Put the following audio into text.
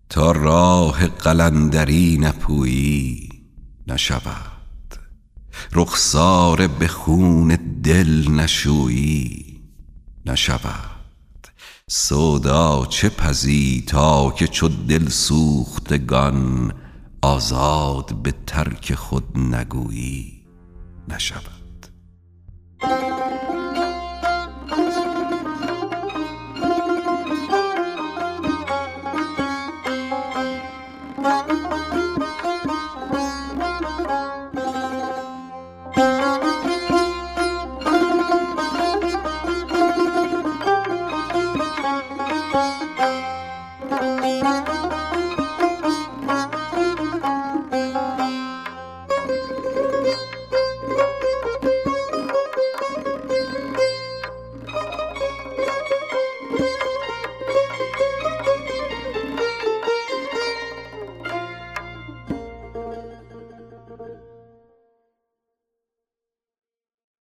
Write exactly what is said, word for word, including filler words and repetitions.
تا راه قلندری نپویی نشود، رخساره به خون دل نشویی نشود. سودا چه پزی تا که چو دل سوختگان، آزاد به ترک خود نگویی نشود.